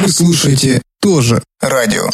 Вы слушаете тоже радио.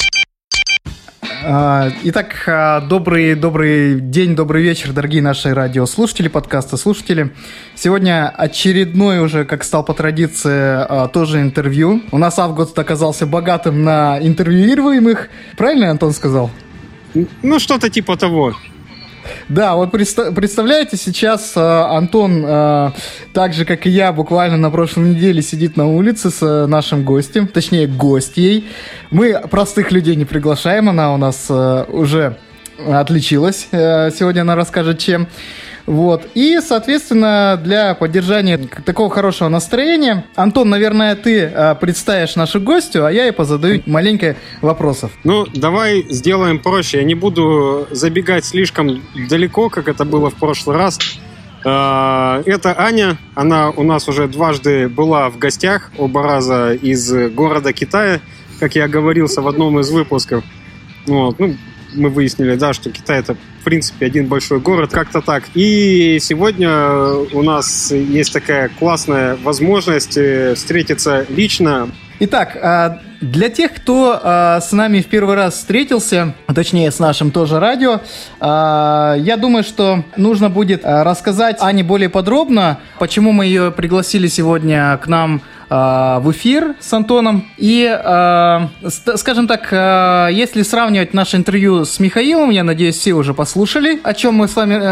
Итак, добрый день, добрый вечер, дорогие наши радиослушатели, подкаста слушатели. Сегодня очередной уже, как стал по традиции, тоже интервью. У нас август оказался богатым на интервьюируемых. Правильно Антон сказал? Ну, что-то типа того. Да, вот представляете, сейчас Антон, так же, как и я, буквально на прошлой неделе сидит на улице с нашим гостем, точнее, гостьей. Мы простых людей не приглашаем, она у нас уже отличилась. Сегодня она расскажет, чем. Вот. И, соответственно, для поддержания такого хорошего настроения, Антон, наверное, ты представишь нашу гостью, а я ей позадаю маленько вопросов. Ну, давай сделаем проще. Я не буду забегать слишком далеко, как это было в прошлый раз. Это Аня. Она у нас уже дважды была в гостях, оба раза из города Китая, как я оговорился в одном из выпусков. Вот. Ну, мы выяснили, да, что Китай — это, в принципе, один большой город, как-то так. И сегодня у нас есть такая классная возможность встретиться лично. Итак, для тех, кто с нами в первый раз встретился, точнее, с нашим тоже радио, я думаю, что нужно будет рассказать Ане более подробно, почему мы ее пригласили сегодня к нам в эфир с Антоном. И, скажем так, если сравнивать наше интервью с Михаилом, я надеюсь, все уже послушали, о чем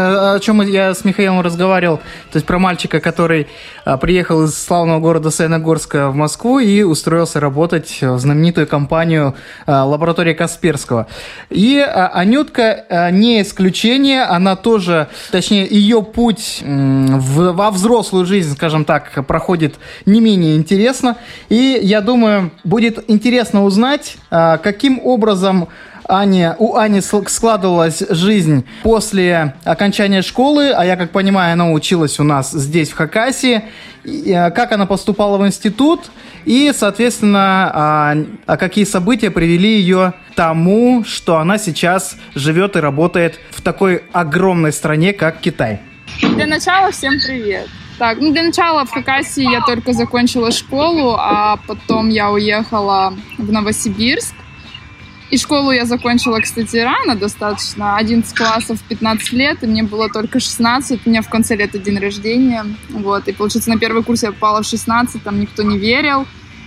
я с Михаилом разговаривал, то есть про мальчика, который приехал из славного города Саяногорска в Москву и устроился работать в знаменитую компанию лаборатории Касперского. И Анютка не исключение, она тоже, точнее, ее путь во взрослую жизнь, скажем так, проходит не менее интересно. И я думаю, будет интересно узнать, каким образом у Ани складывалась жизнь после окончания школы, а я, как понимаю, она училась у нас здесь, в Хакасии, как она поступала в институт, и, соответственно, какие события привели ее к тому, что она сейчас живет и работает в такой огромной стране, как Китай. Для начала всем привет. Так, для начала в Хакасии я только закончила школу, а потом я уехала в Новосибирск. И школу я закончила, кстати, рано достаточно, 11 классов, 15 лет, и мне было только 16, у меня в конце лета день рождения, вот, и, получается, на первый курс я попала в 16, там никто не верил,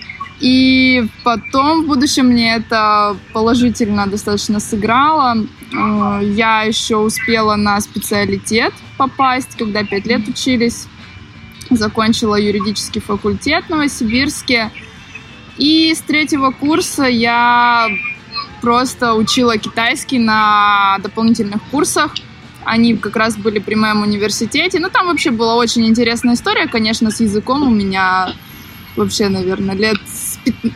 и потом в будущем мне это положительно достаточно сыграло, я еще успела на специалитет попасть, когда 5 лет учились, закончила юридический факультет в Новосибирске, и с 3-го курса я просто учила китайский на дополнительных курсах. Они как раз были при моем университете. Ну, там вообще была очень интересная история, конечно, с языком у меня вообще, наверное, с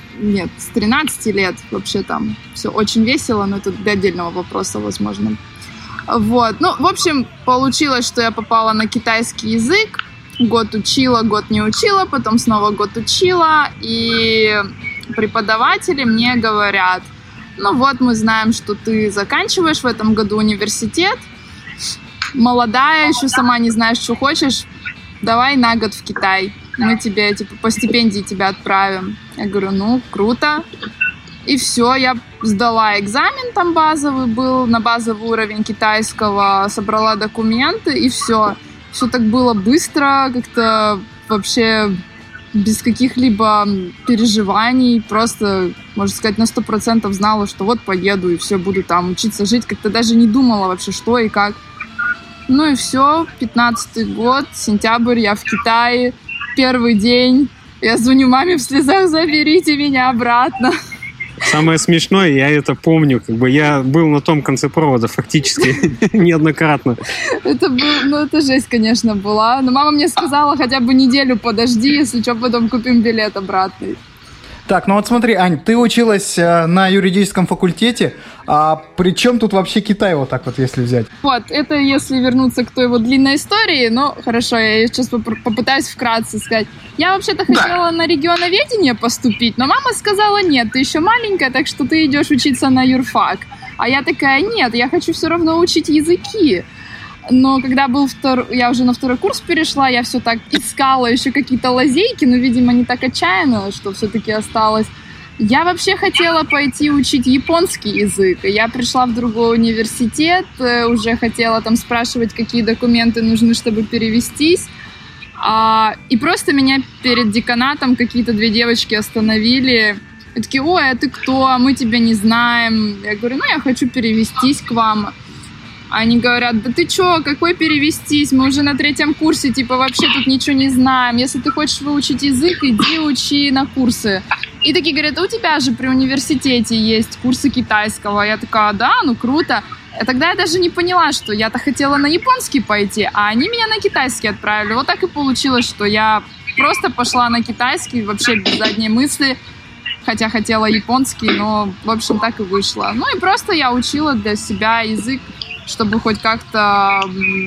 13 лет вообще там все очень весело, но это для отдельного вопроса, возможно. Вот. Ну, в общем, получилось, что я попала на китайский язык. Год учила, год не учила, потом снова год учила. И преподаватели мне говорят: ну вот, мы знаем, что ты заканчиваешь в этом году университет, молодая, еще сама не знаешь, что хочешь, давай на год в Китай, мы тебе по стипендии тебя отправим. Я говорю, ну, круто. И все, я сдала экзамен, там базовый был, на базовый уровень китайского, собрала документы, и все. Все так было быстро, как-то вообще без каких-либо переживаний, просто, можно сказать, на 100% знала, что вот поеду и все, буду там учиться жить, как-то даже не думала вообще, что и как. Ну и все, 15-й год, сентябрь, я в Китае, первый день, я звоню маме в слезах: заберите меня обратно. Самое смешное, я это помню, я был на том конце провода фактически неоднократно. Это жесть, конечно, была. Но мама мне сказала, хотя бы неделю подожди, если что, потом купим билет обратный. Так, ну вот смотри, Ань, ты училась на юридическом факультете, а при чем тут вообще Китай, вот так вот, если взять? Вот, это если вернуться к той вот длинной истории, ну, хорошо, я сейчас попытаюсь вкратце сказать. Я вообще-то хотела на регионоведение поступить, но мама сказала: нет, ты еще маленькая, так что ты идешь учиться на юрфак. А я такая: нет, я хочу все равно учить языки. Но когда я уже на 2-й курс перешла, я все так искала еще какие-то лазейки, но, видимо, не так отчаянно, что все-таки осталось. Я вообще хотела пойти учить японский язык. Я пришла в другой университет, уже хотела там спрашивать, какие документы нужны, чтобы перевестись. И просто меня перед деканатом какие-то 2 девочки остановили. И такие: ой, а ты кто? Мы тебя не знаем. Я говорю: я хочу перевестись к вам. Они говорят: да ты чё, какой перевестись? Мы уже на 3-м курсе, вообще тут ничего не знаем. Если ты хочешь выучить язык, иди учи на курсы. И такие говорят: у тебя же при университете есть курсы китайского. Я такая: да, круто. И тогда я даже не поняла, что я-то хотела на японский пойти, а они меня на китайский отправили. Вот так и получилось, что я просто пошла на китайский, вообще без задней мысли. Хотя хотела японский, но, в общем, так и вышло. И просто я учила для себя язык, чтобы хоть как-то,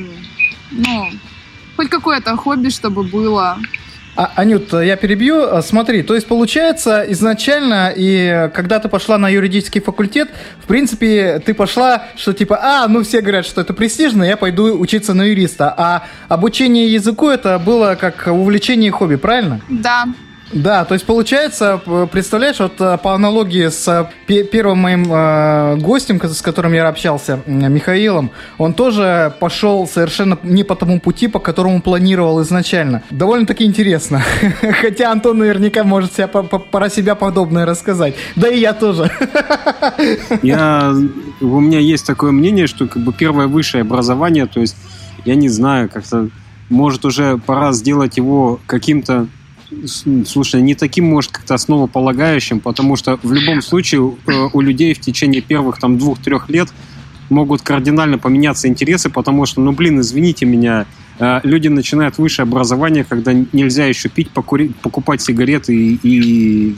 хоть какое-то хобби, чтобы было. Анют, я перебью. Смотри, то есть получается изначально, и когда ты пошла на юридический факультет, в принципе, ты пошла, что все говорят, что это престижно, я пойду учиться на юриста. А обучение языку это было как увлечение и хобби, правильно? Да. Да, то есть получается, представляешь, по аналогии с первым моим гостем, с которым я общался, Михаилом, он тоже пошел совершенно не по тому пути, по которому планировал изначально. Довольно-таки интересно. Хотя Антон наверняка может про себя подобное рассказать. Да и я тоже. У меня есть такое мнение, что первое высшее образование, то есть, я не знаю, как-то, может, уже пора сделать его каким-то, слушай, не таким, может, как-то основополагающим, потому что в любом случае у людей в течение первых 2-3 лет могут кардинально поменяться интересы, потому что, извините меня, люди начинают высшее образование, когда нельзя еще пить, покупать сигареты и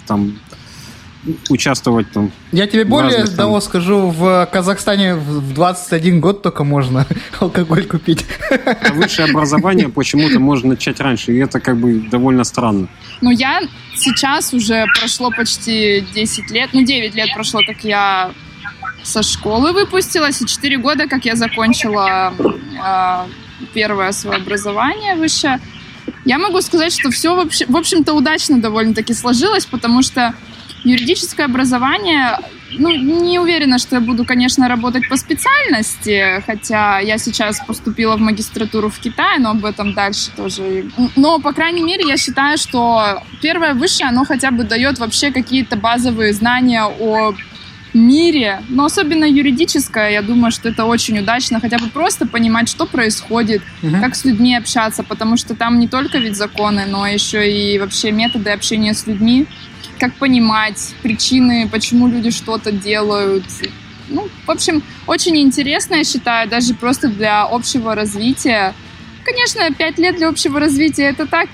участвовать там. Я тебе более того скажу, в Казахстане в 21 год только можно алкоголь купить. А высшее образование почему-то можно начать раньше, и это довольно странно. Я сейчас уже прошло почти 10 лет, 9 лет прошло, как я со школы выпустилась, и 4 года, как я закончила первое свое образование высшее. Я могу сказать, что все, в общем-то, удачно довольно-таки сложилось, потому что юридическое образование, не уверена, что я буду, конечно, работать по специальности, хотя я сейчас поступила в магистратуру в Китае, но об этом дальше тоже. Но, по крайней мере, я считаю, что первое высшее, оно хотя бы дает вообще какие-то базовые знания о мире, но особенно юридическое, я думаю, что это очень удачно, хотя бы просто понимать, что происходит, как с людьми общаться, потому что там не только ведь законы, но еще и вообще методы общения с людьми. Как понимать причины, почему люди что-то делают. В общем, очень интересно, я считаю, даже просто для общего развития. Конечно, 5 лет для общего развития — это так,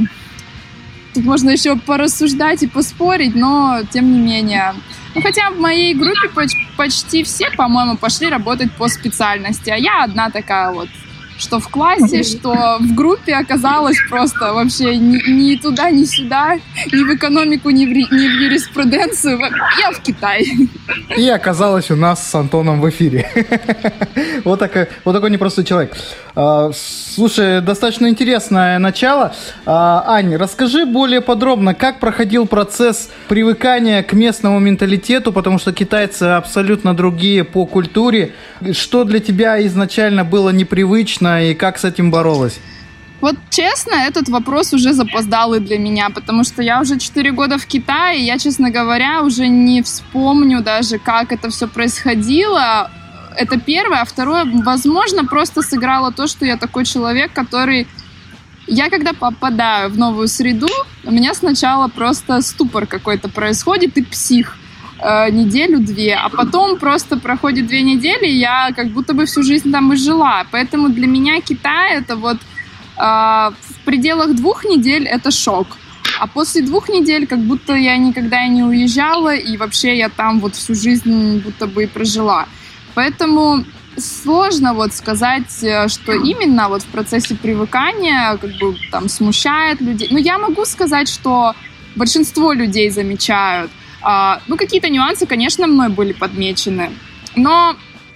тут можно еще порассуждать и поспорить, но тем не менее. Хотя в моей группе почти все, по-моему, пошли работать по специальности, а я одна такая что в классе, что в группе оказалась просто вообще ни туда, ни сюда, ни в экономику, ни в юриспруденцию. Я в Китае. И оказалась у нас с Антоном в эфире. Вот такой непростой человек. Слушай, достаточно интересное начало. Ань, расскажи более подробно, как проходил процесс привыкания к местному менталитету, потому что китайцы абсолютно другие по культуре. Что для тебя изначально было непривычно и как с этим боролась? Честно, этот вопрос уже запоздалый для меня, потому что я уже 4 года в Китае, и я, честно говоря, уже не вспомню даже, как это все происходило. Это первое. А второе, возможно, просто сыграло то, что я такой человек, который... Я когда попадаю в новую среду, у меня сначала просто ступор какой-то происходит, и псих. 1-2, а потом просто проходит 2 недели, и я как будто бы всю жизнь там и жила. Поэтому для меня Китай — это в пределах 2 недель это шок. А после 2 недель как будто я никогда и не уезжала, и вообще я там всю жизнь будто бы и прожила. Поэтому сложно сказать, что именно в процессе привыкания смущает людей. Но я могу сказать, что большинство людей замечают. Какие-то нюансы, конечно, мной были подмечены. Но,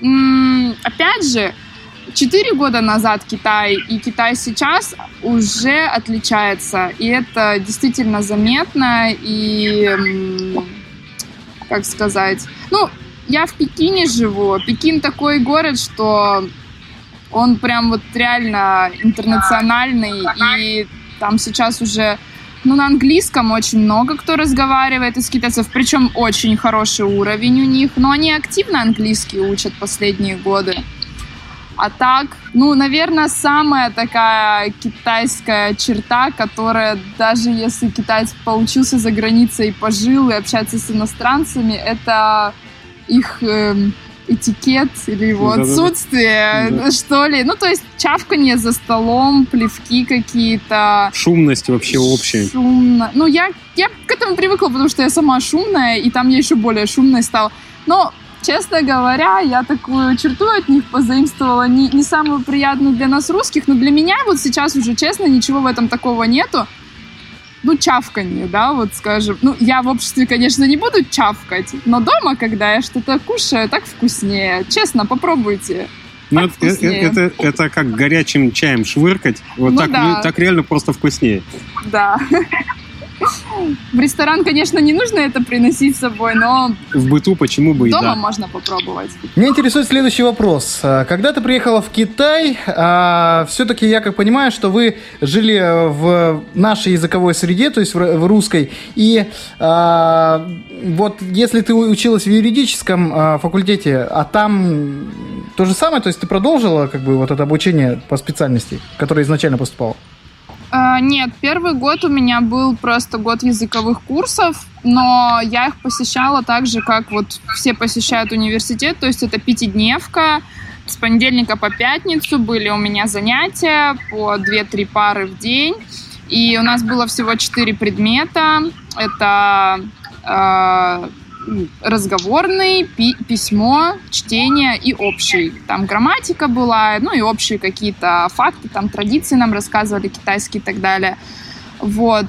опять же, 4 года назад Китай и Китай сейчас уже отличается. И это действительно заметно. И как сказать. Ну, я в Пекине живу. Пекин такой город, что он прям вот реально интернациональный, и там сейчас уже, ну, на английском очень много кто разговаривает из китайцев, причем очень хороший уровень у них, но они активно английский учат последние годы. А так, ну, наверное, самая такая китайская черта, которая, даже если китаец поучился за границей и пожил, и общается с иностранцами, это их этикет или его отсутствие, что ли. Ну, то есть чавканье за столом, плевки какие-то. Шумность вообще общая. Шумно. Ну, я к этому привыкла, потому что я сама шумная, и там я еще более шумной стала. Но, честно говоря, я такую черту от них позаимствовала, не самую приятную для нас русских, но для меня вот сейчас уже, честно, ничего в этом такого нету. Ну, чавканье, да, вот скажем. Ну, я в обществе, конечно, не буду чавкать, но дома, когда я что-то кушаю, так вкуснее. Честно, попробуйте. Ну, это как горячим чаем швыркать. Вот, ну, так, да. Так реально просто вкуснее. Да. В ресторан, конечно, не нужно это приносить с собой, но... В быту почему бы и дома да. можно попробовать. Меня интересует следующий вопрос. Когда ты приехала в Китай, все-таки я как понимаю, что вы жили в нашей языковой среде, то есть в русской, и вот если ты училась в юридическом факультете, а там то же самое, то есть ты продолжила как бы вот это обучение по специальности, которая изначально поступала? Нет, первый год у меня был просто год языковых курсов, но я их посещала так же, как вот все посещают университет, то есть это пятидневка, с понедельника по пятницу были у меня занятия по 2-3 пары в день, и у нас было всего 4 предмета, это разговорный, письмо, чтение и общий. Там грамматика была, ну и общие какие-то факты, там традиции нам рассказывали, китайские и так далее. Вот.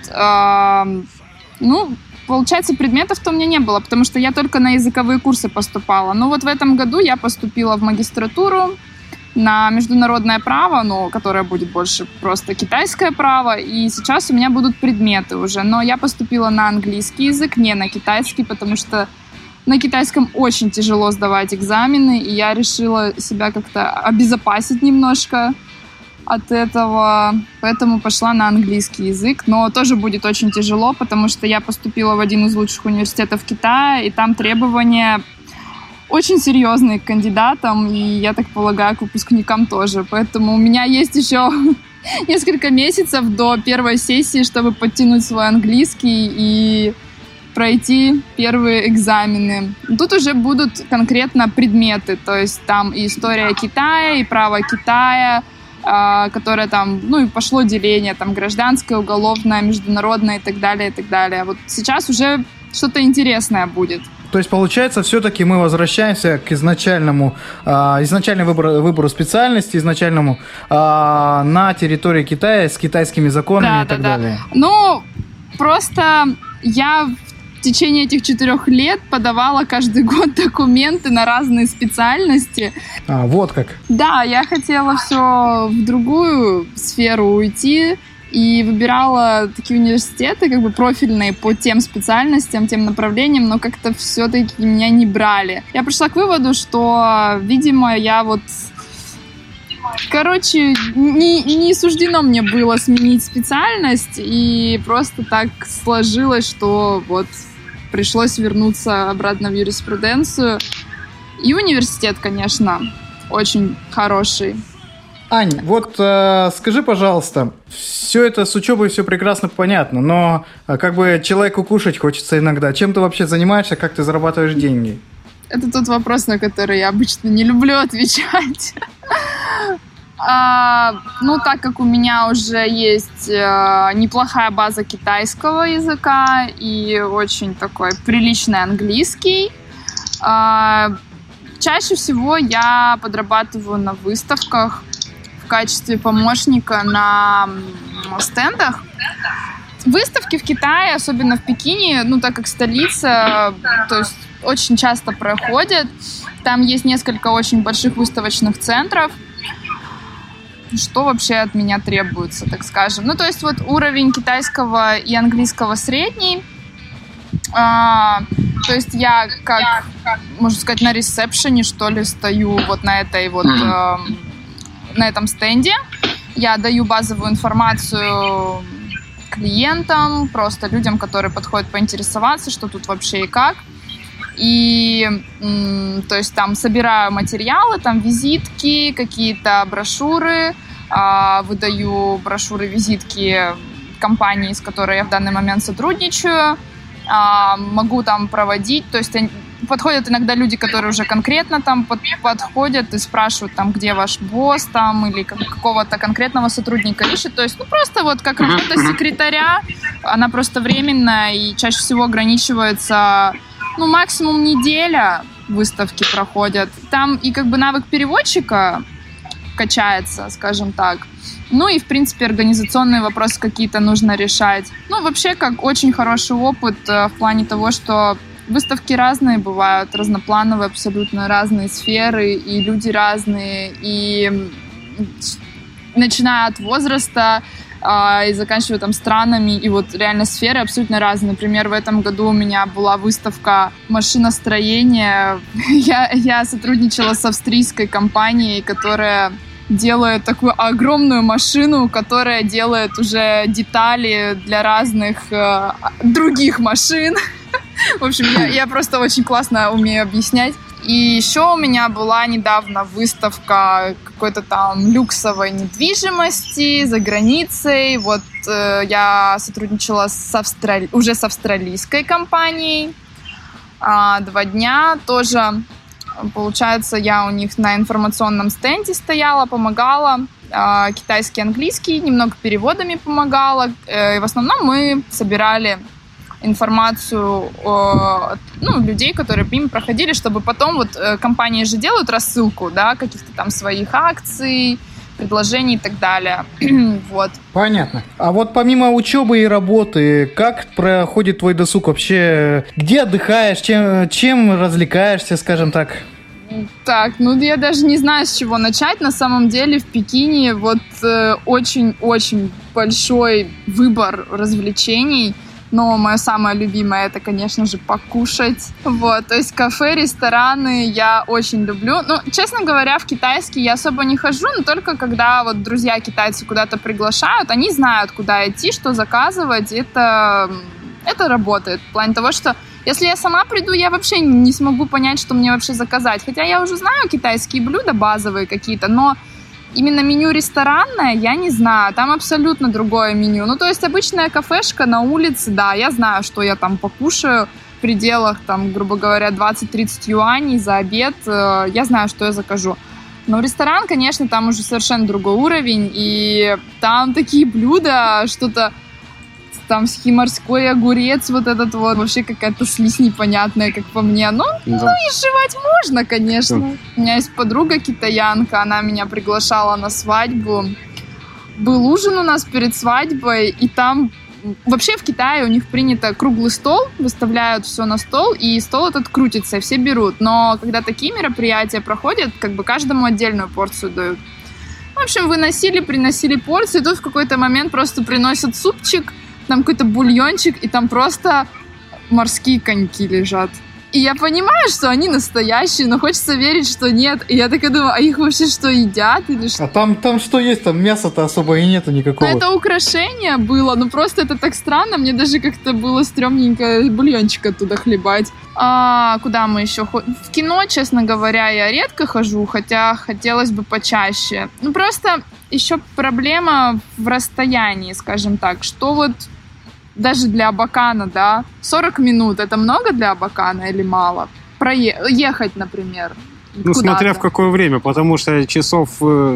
Ну, получается, предметов-то у меня не было, потому что я только на языковые курсы поступала. Но вот в этом году я поступила в магистратуру на международное право, ну, которое будет больше просто китайское право, и сейчас у меня будут предметы уже, но я поступила на английский язык, не на китайский, потому что на китайском очень тяжело сдавать экзамены, и я решила себя как-то обезопасить немножко от этого, поэтому пошла на английский язык, но тоже будет очень тяжело, потому что я поступила в один из лучших университетов Китая, и там требования очень серьезные к кандидатам, и, я так полагаю, к выпускникам тоже. Поэтому у меня есть еще несколько месяцев до первой сессии, чтобы подтянуть свой английский и пройти первые экзамены. Тут уже будут конкретно предметы, то есть там и история Китая, и право Китая, которое там, ну и пошло деление, там гражданское, уголовное, международное и так далее, и так далее. Вот сейчас уже что-то интересное будет. То есть, получается, все-таки мы возвращаемся к изначальному выбору специальности, изначальному на территории Китая с китайскими законами и так далее. Ну, просто я в течение этих 4 лет подавала каждый год документы на разные специальности. Вот как. Да, я хотела все в другую сферу уйти. И выбирала такие университеты, как бы профильные по тем специальностям, тем направлениям, но как-то все-таки меня не брали. Я пришла к выводу, что, видимо, я вот... Короче, не суждено мне было сменить специальность, и просто так сложилось, что вот пришлось вернуться обратно в юриспруденцию. И университет, конечно, очень хороший. Ань, вот скажи, пожалуйста, все это с учебой все прекрасно понятно, но как бы человеку кушать хочется иногда. Чем ты вообще занимаешься, как ты зарабатываешь деньги? Это тот вопрос, на который я обычно не люблю отвечать. Ну, так как у меня уже есть неплохая база китайского языка и очень такой приличный английский, чаще всего я подрабатываю на выставках в качестве помощника на стендах. Выставки в Китае, особенно в Пекине, ну, так как столица, то есть очень часто проходят. Там есть несколько очень больших выставочных центров. Что вообще от меня требуется, так скажем? Ну, то есть вот уровень китайского и английского средний. То есть я, как, можно сказать, на ресепшене, что ли, стою вот на этой вот, на этом стенде. Я даю базовую информацию клиентам, просто людям, которые подходят поинтересоваться, что тут вообще и как. И, то есть, там собираю материалы, там визитки, какие-то брошюры, выдаю брошюры, визитки компании, с которой я в данный момент сотрудничаю, могу там проводить, то есть подходят иногда люди, которые уже конкретно там подходят и спрашивают, там, где ваш босс, там, или какого-то конкретного сотрудника ищет. То есть, ну, просто вот как работа секретаря, она просто временная и чаще всего ограничивается, ну, максимум неделя выставки проходят. Там и как бы навык переводчика качается, скажем так. Ну и, в принципе, организационные вопросы какие-то нужно решать. Ну, вообще, как очень хороший опыт в плане того, что выставки разные бывают, разноплановые, абсолютно разные сферы, и люди разные, и начиная от возраста и заканчивая там странами, и вот реально сферы абсолютно разные. Например, в этом году у меня была выставка машиностроения. Я сотрудничала с австрийской компанией, которая делает такую огромную машину, которая делает уже детали для разных других машин. В общем, я просто очень классно умею объяснять. И еще у меня была недавно выставка какой-то там люксовой недвижимости за границей. Вот я сотрудничала уже с австралийской компанией. 2 дня тоже. Получается, я у них на информационном стенде стояла, помогала. Китайский, английский, немного переводами помогала. И в основном мы собирали информацию людей, которые мимо проходили, чтобы потом вот компании же делают рассылку, да, каких-то там своих акций, предложений и так далее. Вот. Понятно. А вот помимо учебы и работы, как проходит твой досуг вообще? Где отдыхаешь? Чем развлекаешься, скажем так? Так, ну я даже не знаю, с чего начать. На самом деле в Пекине вот очень-очень большой выбор развлечений. Но мое самое любимое — это, конечно же, покушать. Вот, то есть кафе, рестораны я очень люблю. Ну, честно говоря, в китайский я особо не хожу, но только когда вот друзья китайцы куда-то приглашают, они знают, куда идти, что заказывать. Это работает. В плане того, что если я сама приду, я вообще не смогу понять, что мне вообще заказать. Хотя я уже знаю китайские блюда базовые какие-то, но именно меню ресторанное я не знаю, там абсолютно другое меню. Ну, то есть обычная кафешка на улице, да, я знаю, что я там покушаю в пределах, там, грубо говоря, 20-30 юаней за обед, я знаю, что я закажу. Но ресторан, конечно, там уже совершенно другой уровень, и там такие блюда, что-то там морской огурец, вот этот вот, вообще какая-то слизь непонятная, как по мне. Ну, и жевать можно, конечно. Да. У меня есть подруга китаянка, она меня приглашала на свадьбу. Был ужин у нас перед свадьбой, и там вообще в Китае у них принято круглый стол, выставляют все на стол, и стол этот крутится, и все берут. Но когда такие мероприятия проходят, как бы каждому отдельную порцию дают. В общем, приносили порции, и тут в какой-то момент просто приносят супчик, там какой-то бульончик, и там просто морские коньки лежат. И я понимаю, что они настоящие, но хочется верить, что нет. И я такая думаю, а их вообще что, едят или что? А там что есть? Там мяса-то особо и нету никакого. Ну, это украшение было, но просто это так странно. Мне даже как-то было стрёмненько бульончик оттуда хлебать. А куда мы еще ходим? В кино, честно говоря, я редко хожу, хотя хотелось бы почаще. Ну, просто еще проблема в расстоянии, скажем так, что вот даже для Абакана, да, 40 минут — это много для Абакана или мало? Ехать, например, ну, куда-то. Смотря в какое время, потому что часов в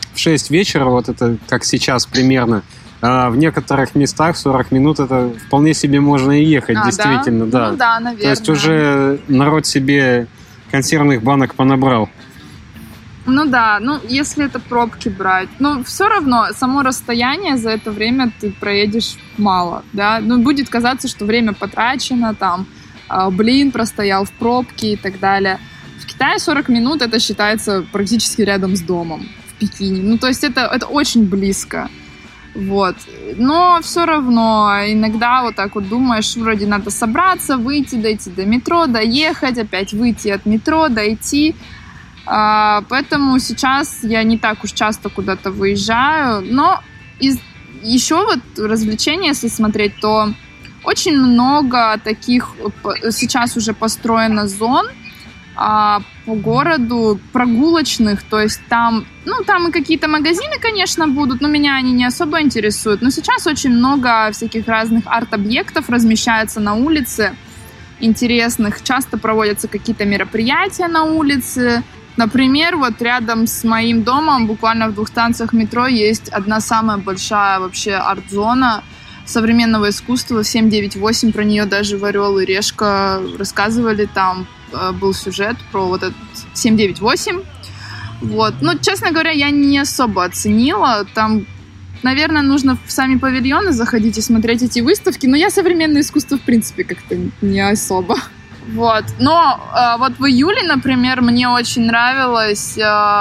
6 вечера, вот это как сейчас примерно, а в некоторых местах 40 минут это вполне себе можно и ехать, действительно, да. Ну да, наверное. То есть уже народ себе консервных банок понабрал. Ну да, ну если это пробки брать. Но все равно само расстояние за это время ты проедешь мало, да. Ну, будет казаться, что время потрачено, там, простоял в пробке и так далее. В Китае 40 минут это считается практически рядом с домом в Пекине. Ну, то есть это очень близко. Вот. Но все равно иногда вот так вот думаешь, вроде надо собраться, выйти, дойти до метро, доехать, опять выйти от метро, дойти. Поэтому сейчас я не так уж часто куда-то выезжаю. Но еще вот развлечения, если смотреть, то очень много таких сейчас уже построено зон по городу прогулочных, то есть там и какие-то магазины, конечно, будут, но меня они не особо интересуют. Но сейчас очень много всяких разных арт-объектов размещается на улице, интересных. Часто проводятся какие-то мероприятия на улице. Например, вот рядом с моим домом, буквально в 2 станциях метро, есть одна самая большая вообще арт-зона современного искусства 798, про нее даже в «Орел и Решка» рассказывали, там был сюжет про вот этот 798. Вот. Ну, честно говоря, я не особо оценила. Там, наверное, нужно в сами павильоны заходить и смотреть эти выставки, но я современное искусство, в принципе, как-то не особо. Вот. Но вот в июле, например, мне очень нравилось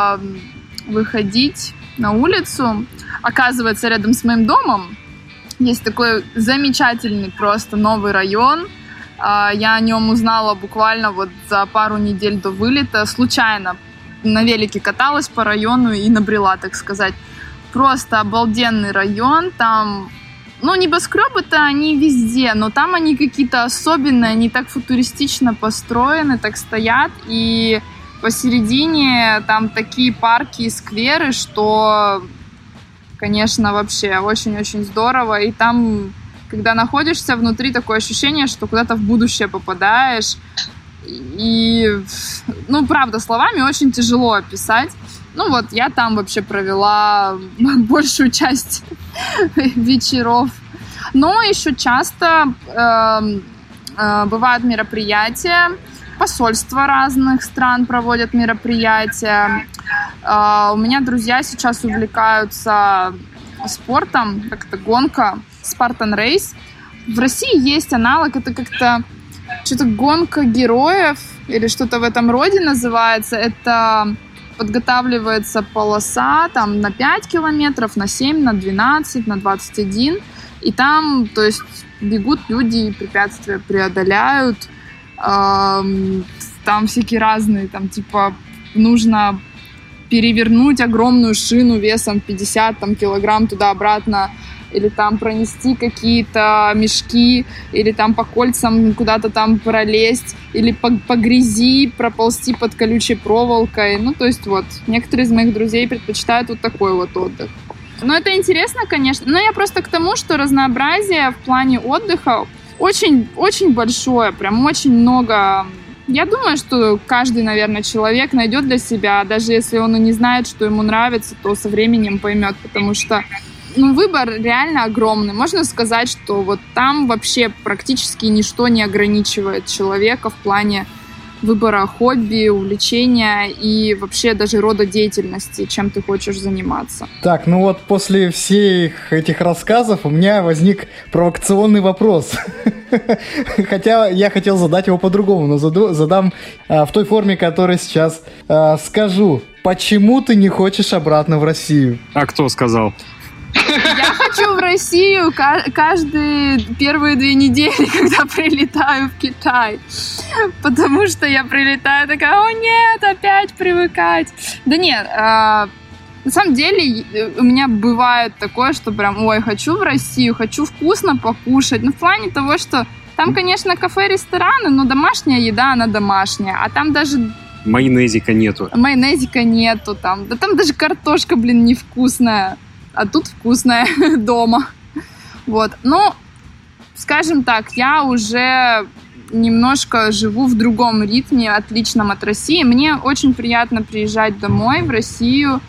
выходить на улицу. Оказывается, рядом с моим домом есть такой замечательный просто новый район. Я о нем узнала буквально вот за пару недель до вылета. Случайно на велике каталась по району и набрела, так сказать. Просто обалденный район. Там, небоскребы-то они везде, но там они какие-то особенные, они так футуристично построены, так стоят. И посередине там такие парки и скверы, что, конечно, вообще очень-очень здорово. И там, когда находишься внутри, такое ощущение, что куда-то в будущее попадаешь. И, правда, словами очень тяжело описать. Я там вообще провела большую часть вечеров. Но еще часто бывают мероприятия. Посольства разных стран проводят мероприятия. У меня друзья сейчас увлекаются спортом, как-то гонка, Spartan Race. В России есть аналог, это как-то что-то гонка героев или что-то в этом роде называется. Это подготавливается полоса там на 5 километров, на 7, на 12, на 21. И там, то есть, бегут люди, препятствия преодоляют. Там всякие разные, там типа нужно перевернуть огромную шину весом 50 килограмм туда-обратно, или там пронести какие-то мешки, или там по кольцам куда-то там пролезть, или по грязи проползти под колючей проволокой. То есть вот, некоторые из моих друзей предпочитают вот такой вот отдых. Но это интересно, конечно. Но я просто к тому, что разнообразие в плане отдыха очень большое, прям очень много. Я думаю, что каждый, наверное, человек найдет для себя, даже если он и не знает, что ему нравится, то со временем поймет, потому что выбор реально огромный. Можно сказать, что вот там вообще практически ничто не ограничивает человека в плане выбора хобби, увлечения и вообще даже рода деятельности, чем ты хочешь заниматься. Так, после всех этих рассказов у меня возник провокационный вопрос. Хотя я хотел задать его по-другому, но задам в той форме, которую сейчас скажу. Почему ты не хочешь обратно в Россию? А кто сказал? Я хочу в Россию каждые первые 2 недели, когда прилетаю в Китай. Потому что я прилетаю такая: о нет, опять привыкать. Да нет, на самом деле у меня бывает такое, что прям, хочу в Россию, хочу вкусно покушать. В плане того, что там, конечно, кафе, рестораны, но домашняя еда, она домашняя. А там даже майонезика нету. Там. Да там даже картошка, невкусная. А тут вкусная дома. Вот. Скажем так, я уже немножко живу в другом ритме, отличном от России. Мне очень приятно приезжать домой, в Россию,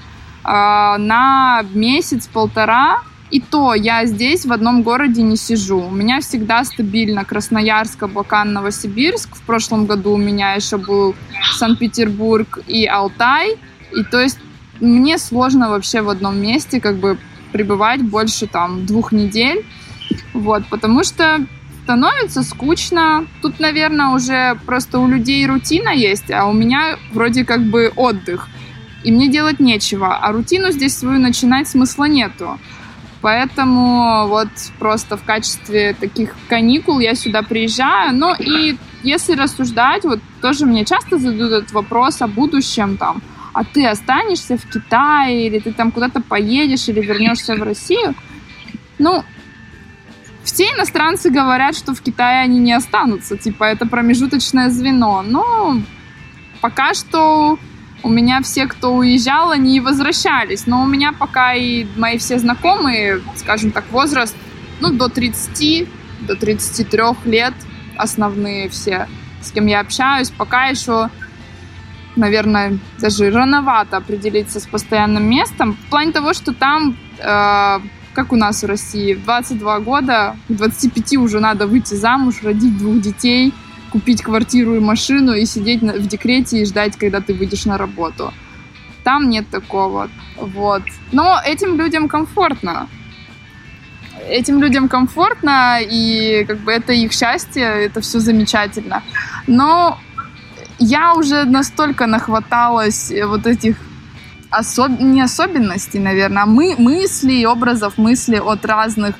на месяц-полтора. И то я здесь в одном городе не сижу. У меня всегда стабильно Красноярск, Абакан, Новосибирск. В прошлом году у меня еще был Санкт-Петербург и Алтай. И то есть мне сложно вообще в одном месте пребывать больше 2 недель, потому что становится скучно. Тут, наверное, уже просто у людей рутина есть, а у меня вроде отдых, и мне делать нечего, а рутину здесь свою начинать смысла нету. Поэтому вот просто в качестве таких каникул я сюда приезжаю. Ну и если рассуждать, вот тоже мне часто задают этот вопрос о будущем, там, а ты останешься в Китае, или ты там куда-то поедешь, или вернешься в Россию? Ну, все иностранцы говорят, что в Китае они не останутся, типа это промежуточное звено. Но пока что у меня все, кто уезжал, они и возвращались. Но у меня пока и мои все знакомые, скажем так, возраст, ну, до 30, до 33 лет, основные все, с кем я общаюсь, пока еще, наверное, даже рановато определиться с постоянным местом. В плане того, что там, как у нас в России, в 22 года, в 25 уже надо выйти замуж, родить 2 детей, купить квартиру и машину и сидеть в декрете и ждать, когда ты выйдешь на работу. Там нет такого. Вот. Но этим людям комфортно. Этим людям комфортно, и как бы это их счастье, это все замечательно. Но я уже настолько нахваталась вот этих не особенностей, наверное, а мыслей, образов мысли от разных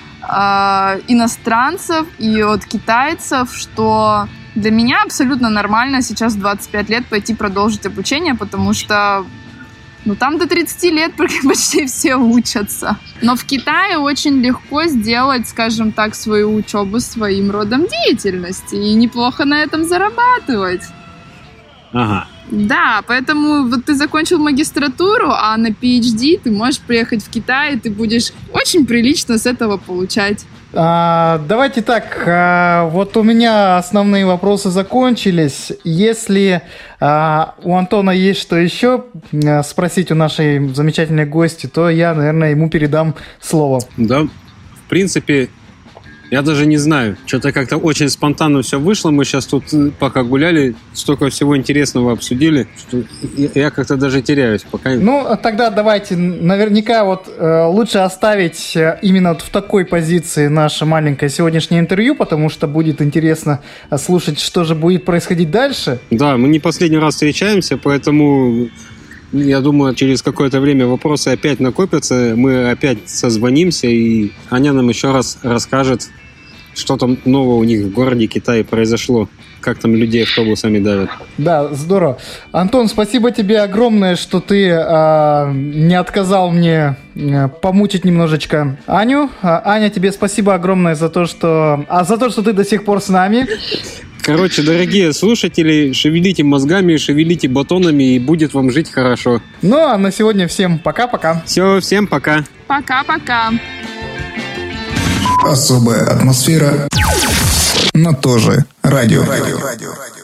иностранцев и от китайцев, что для меня абсолютно нормально сейчас в 25 лет пойти продолжить обучение, потому что там до 30 лет почти все учатся. Но в Китае очень легко сделать, скажем так, свою учебу своим родом деятельности и неплохо на этом зарабатывать. Ага. Да, поэтому вот ты закончил магистратуру, а на PhD ты можешь приехать в Китай, и ты будешь очень прилично с этого получать. Давайте так, вот у меня основные вопросы закончились. Если у Антона есть что еще спросить у нашей замечательной гости, то я, наверное, ему передам слово. Да, в принципе, я даже не знаю. Что-то как-то очень спонтанно все вышло. Мы сейчас тут пока гуляли, столько всего интересного обсудили, что я как-то даже теряюсь пока. Ну, тогда давайте, наверняка вот лучше оставить именно вот в такой позиции наше маленькое сегодняшнее интервью, потому что будет интересно слушать, что же будет происходить дальше. Да, мы не последний раз встречаемся, поэтому... Я думаю, через какое-то время вопросы опять накопятся, мы опять созвонимся, и Аня нам еще раз расскажет, что там нового у них в городе Китае произошло, как там людей автобусами давят. Да, здорово. Антон, спасибо тебе огромное, что ты не отказал мне помучить немножечко Аню. Аня, тебе спасибо огромное за то, что ты до сих пор с нами. Короче, дорогие слушатели, шевелите мозгами, шевелите батонами, и будет вам жить хорошо. Ну, а на сегодня всем пока-пока. Все, всем пока. Пока-пока. Особая атмосфера на тоже радио.